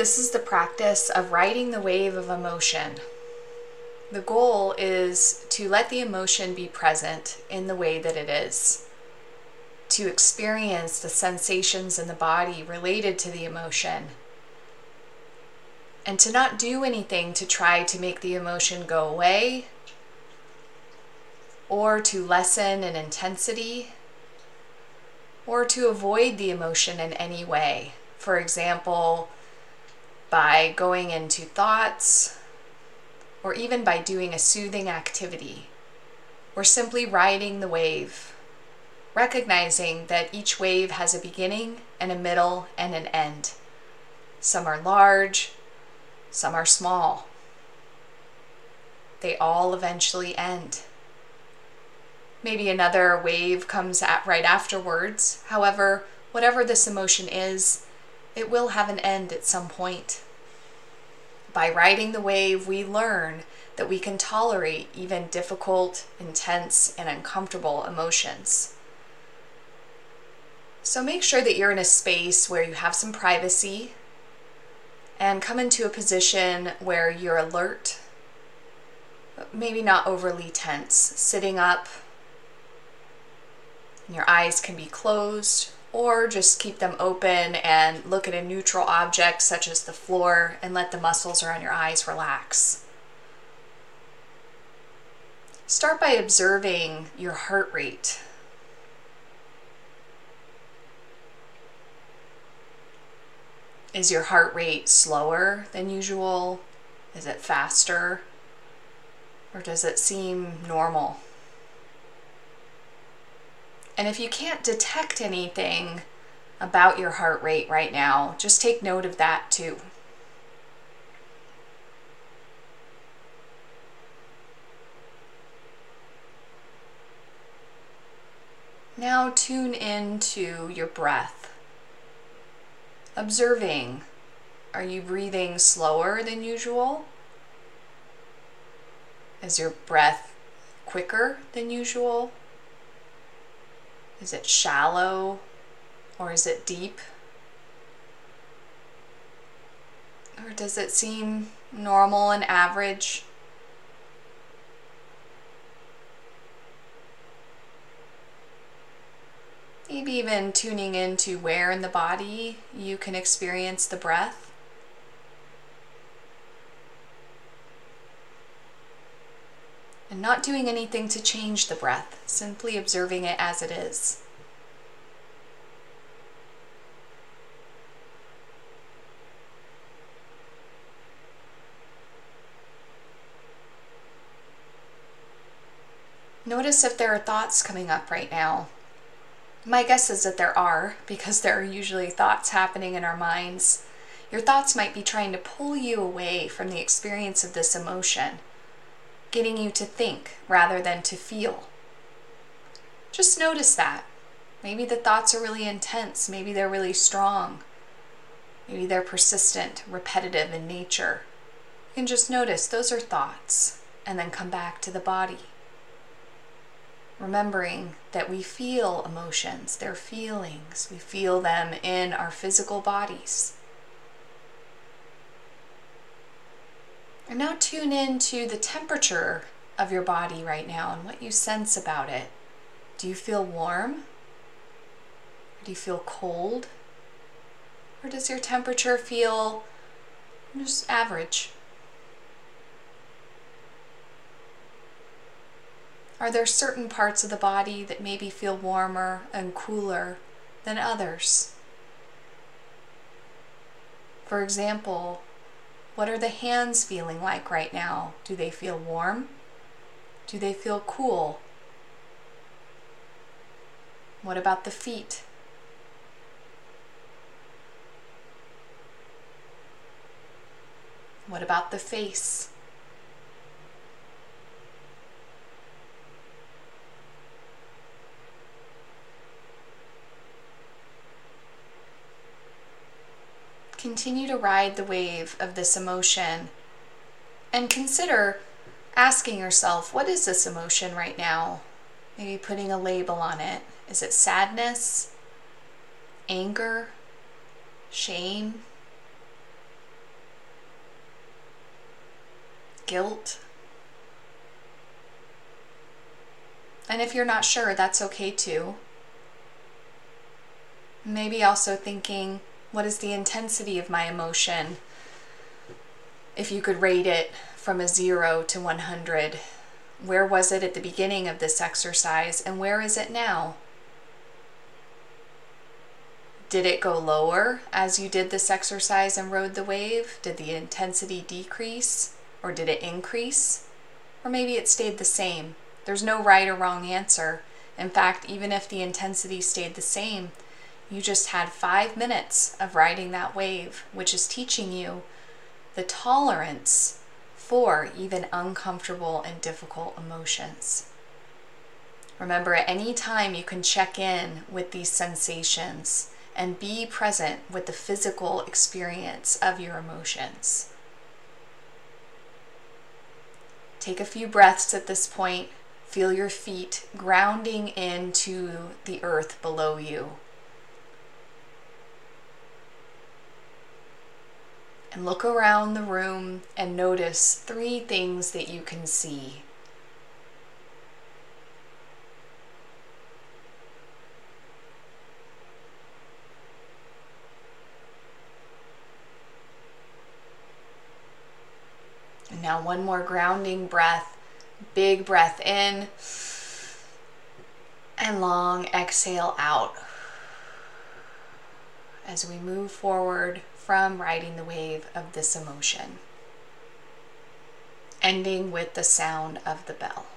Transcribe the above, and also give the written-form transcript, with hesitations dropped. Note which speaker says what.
Speaker 1: This is the practice of riding the wave of emotion. The goal is to let the emotion be present in the way that it is, to experience the sensations in the body related to the emotion, and to not do anything to try to make the emotion go away or to lessen in intensity or to avoid the emotion in any way. For example, by going into thoughts, or even by doing a soothing activity, or simply riding the wave, recognizing that each wave has a beginning and a middle and an end. Some are large, some are small. They all eventually end. Maybe another wave comes right afterwards. However, whatever this emotion is, it will have an end at some point. By riding the wave, we learn that we can tolerate even difficult, intense, and uncomfortable emotions. So make sure that you're in a space where you have some privacy and come into a position where you're alert, but maybe not overly tense. Sitting up, and your eyes can be closed, or just keep them open and look at a neutral object such as the floor and let the muscles around your eyes relax. Start by observing your heart rate. Is your heart rate slower than usual? Is it faster? Or does it seem normal? And if you can't detect anything about your heart rate right now, just take note of that too. Now tune into your breath. Observing, are you breathing slower than usual? Is your breath quicker than usual? Is it shallow or is it deep? Or does it seem normal and average? Maybe even tuning into where in the body you can experience the breath. And not doing anything to change the breath, simply observing it as it is. Notice if there are thoughts coming up right now. My guess is that there are, because there are usually thoughts happening in our minds. Your thoughts might be trying to pull you away from the experience of this emotion, getting you to think rather than to feel. Just notice that. Maybe the thoughts are really intense. Maybe they're really strong. Maybe they're persistent, repetitive in nature. You can just notice those are thoughts and then come back to the body. Remembering that we feel emotions, they're feelings. We feel them in our physical bodies. And now tune into the temperature of your body right now and what you sense about it. Do you feel warm? Or do you feel cold? Or does your temperature feel just average? Are there certain parts of the body that maybe feel warmer and cooler than others? For example, what are the hands feeling like right now? Do they feel warm? Do they feel cool? What about the feet? What about the face? Continue to ride the wave of this emotion and consider asking yourself, what is this emotion right now? Maybe putting a label on it. Is it sadness, anger, shame, guilt. And if you're not sure, that's okay too. Maybe also thinking, what is the intensity of my emotion? If you could rate it from a 0 to 100, where was it at the beginning of this exercise and where is it now? Did it go lower as you did this exercise and rode the wave? Did the intensity decrease or did it increase? Or maybe it stayed the same. There's no right or wrong answer. In fact, even if the intensity stayed the same, you just had 5 minutes of riding that wave, which is teaching you the tolerance for even uncomfortable and difficult emotions. Remember, at any time you can check in with these sensations and be present with the physical experience of your emotions. Take a few breaths at this point. Feel your feet grounding into the earth below you. And look around the room and notice 3 things that you can see. And now one more grounding breath. Big breath in and long exhale out as we move forward from riding the wave of this emotion, ending with the sound of the bell.